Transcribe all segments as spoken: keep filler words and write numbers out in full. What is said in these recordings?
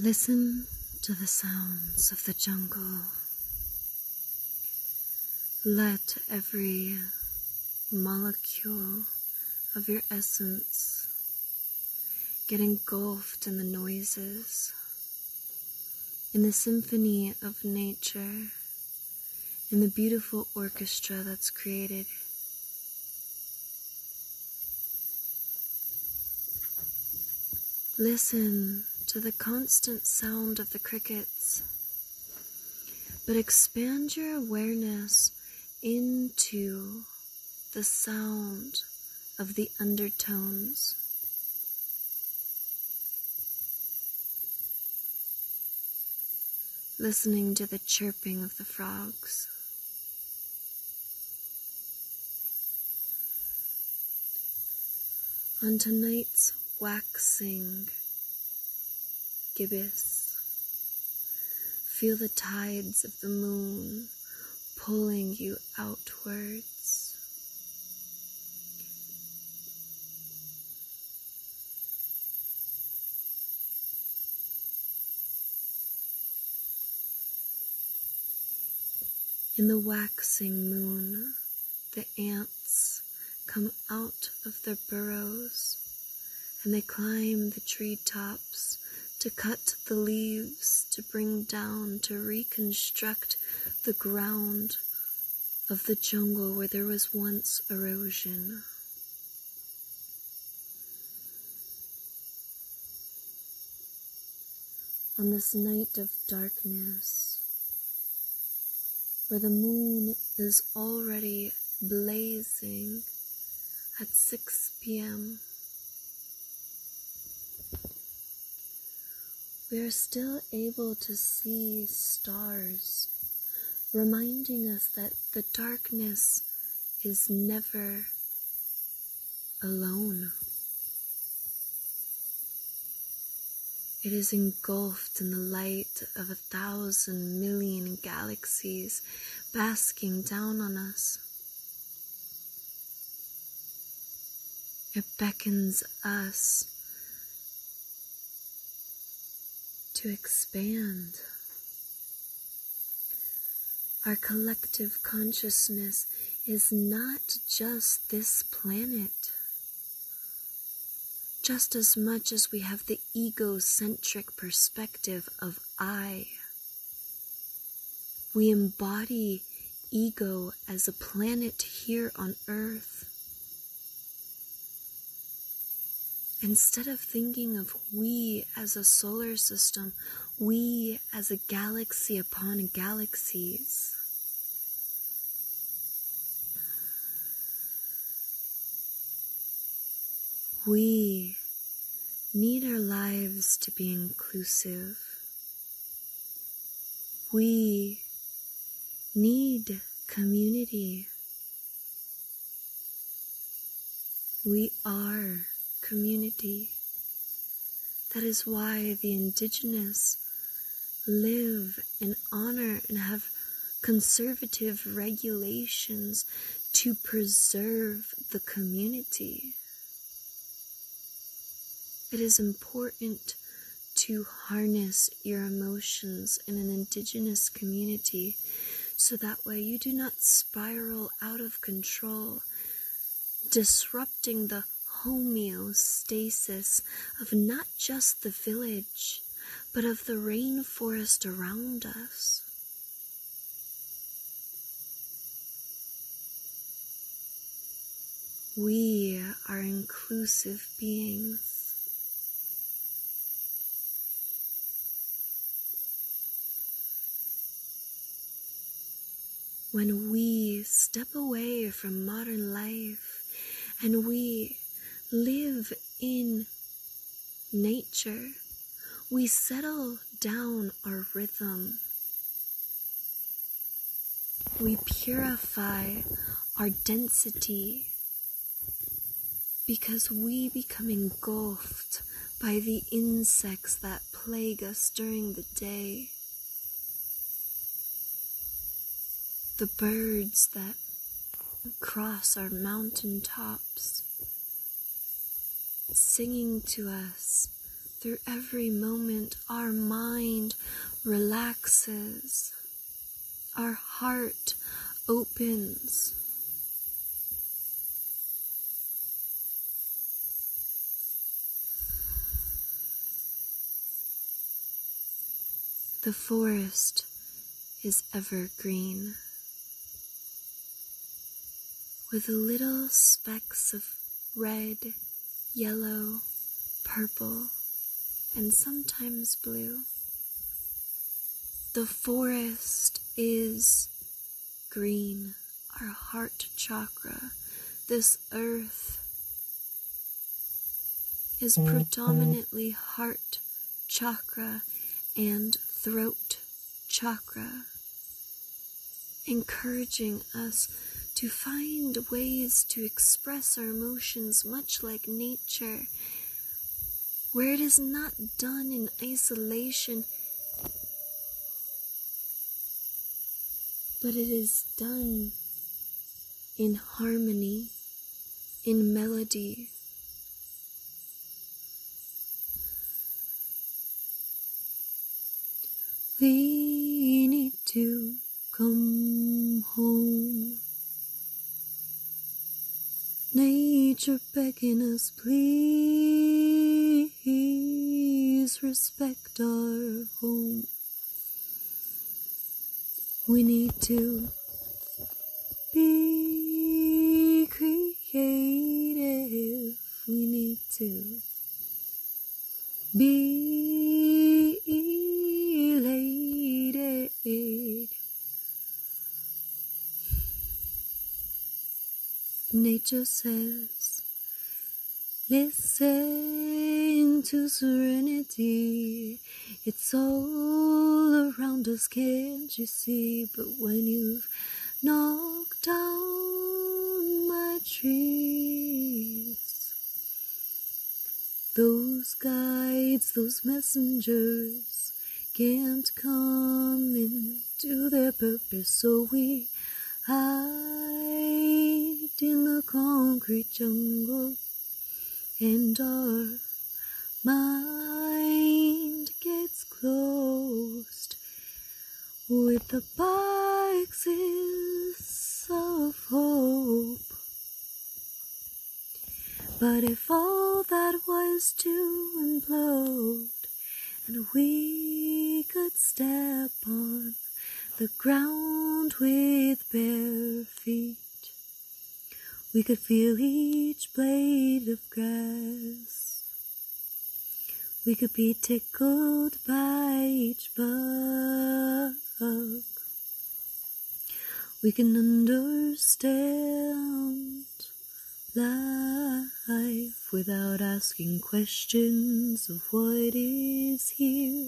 Listen to the sounds of the jungle. Let every molecule of your essence get engulfed in the noises, in the symphony of nature, in the beautiful orchestra that's created. Listen to the constant sound of the crickets, but expand your awareness into the sound of the undertones. Listening to the chirping of the frogs. On tonight's waxing gibbous, feel the tides of the moon pulling you outwards. In the waxing moon, the ants come out of their burrows and they climb the treetops to cut the leaves, to bring down, to reconstruct the ground of the jungle where there was once erosion. On this night of darkness, where the moon is already blazing at six p.m., we are still able to see stars, reminding us that the darkness is never alone. It is engulfed in the light of a thousand million galaxies basking down on us. It beckons us to expand. Our collective consciousness is not just this planet. Just as much as we have the egocentric perspective of I, we embody ego as a planet here on Earth. Instead of thinking of we as a solar system, we as a galaxy upon galaxies. We need our lives to be inclusive. We need community. We are community. That is why the indigenous live and honor and have conservative regulations to preserve the community. It is important to harness your emotions in an indigenous community so that way you do not spiral out of control, disrupting the homeostasis of not just the village, but of the rainforest around us. We are inclusive beings. When we step away from modern life and we live in nature, we settle down our rhythm. We purify our density because we become engulfed by the insects that plague us during the day. The birds that cross our mountain tops, singing to us through every moment, our mind relaxes, our heart opens. The forest is evergreen, with little specks of red, yellow, purple, and sometimes blue. The forest is green, our heart chakra. This earth is predominantly heart chakra and throat chakra, encouraging us to find ways to express our emotions, much like nature, where it is not done in isolation, but it is done in harmony, in melody. We need to come home. Nature begging us, please respect our home. We need to be creative. We need to be elated. Nature says, listen to serenity. It's all around us, can't you see? But when you've knocked down my trees, those guides, those messengers can't come into their purpose, so we hide in the concrete jungle, and our mind gets closed with the boxes of hope. But if all that was to implode, and we could step on the ground with bare feet, we could feel each blade of grass. We could be tickled by each bug. We can understand life without asking questions of what is here.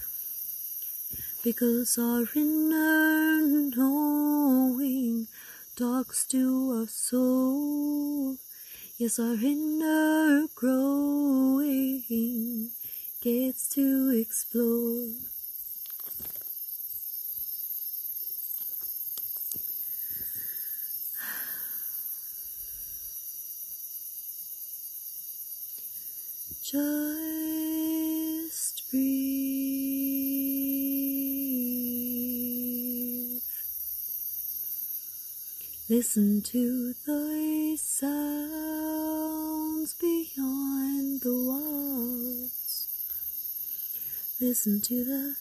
Because our inner knowing talks to our soul. Yes, our inner growing gets to explore. Just breathe. Listen to the sounds beyond the walls. Listen to the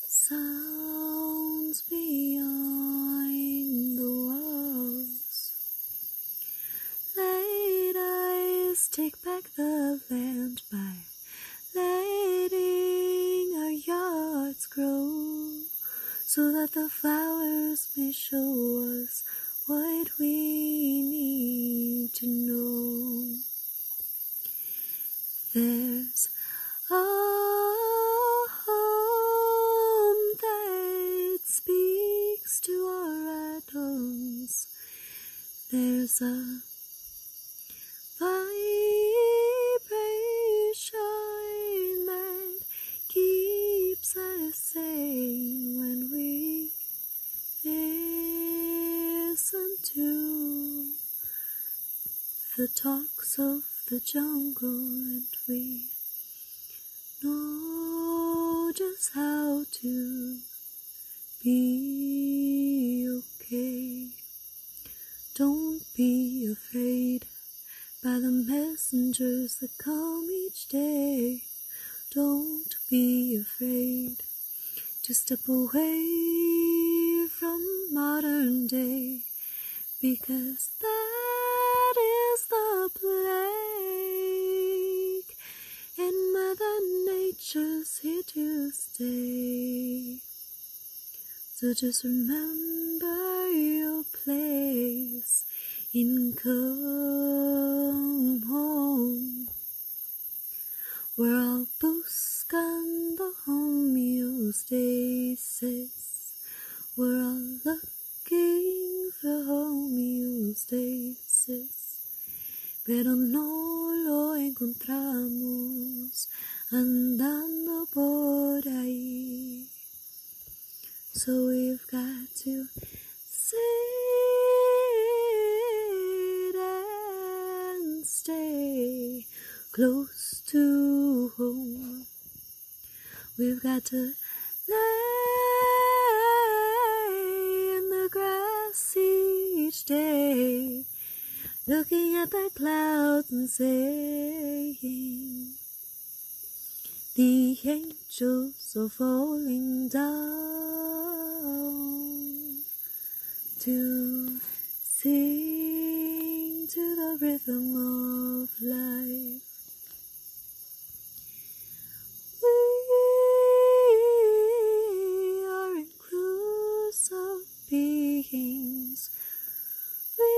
sounds beyond the walls. Let us take back the land by letting our yards grow, so that the flowers may show us what we need to know. There's a home that speaks to our atoms. There's a vibration that keeps us sane when we listen to the talks of the jungle, and we know just how to be okay. Don't be afraid by the messengers that come each day. Don't be afraid to step away from modern day, because that is the plague, and Mother Nature's here to stay. So just remember your place in Come Home. We're all buscando homeostasis. We're all looking for homeostasis, pero no lo encontramos andando por ahí. So we've got to sit and stay close to home. We've got to lay in the grass each day, looking at the clouds and saying, the angels are falling down to sing to the rhythm of life. We are inclusive beings. We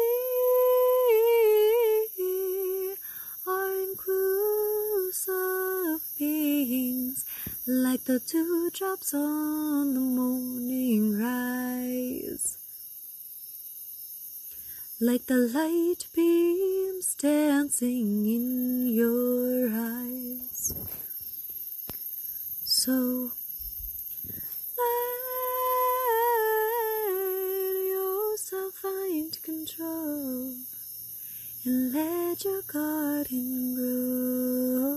are inclusive beings, like the dewdrops on the morning rise, like the light beams dancing in your eyes. So let yourself find control and let your garden grow.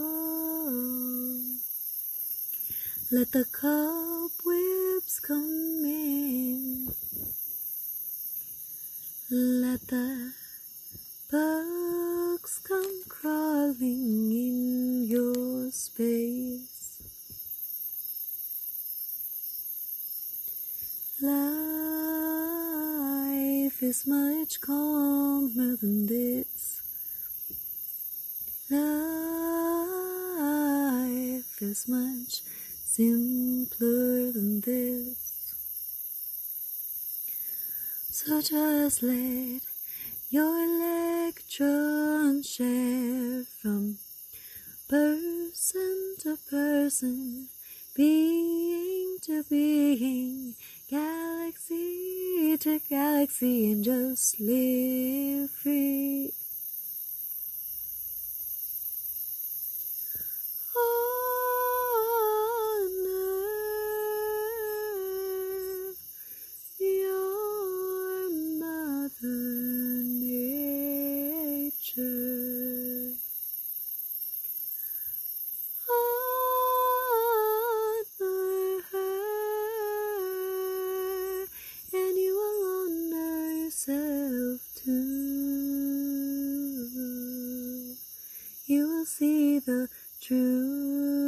Let the cobwebs come in. Let the bugs come crawling in your space. Life is much calmer than this. Life is much simpler than this. So just let your electron share from person to person, being to being, galaxy to galaxy, and just live free. Honor your Mother Nature. Honor her, and you will honor yourself too. You will see the truth.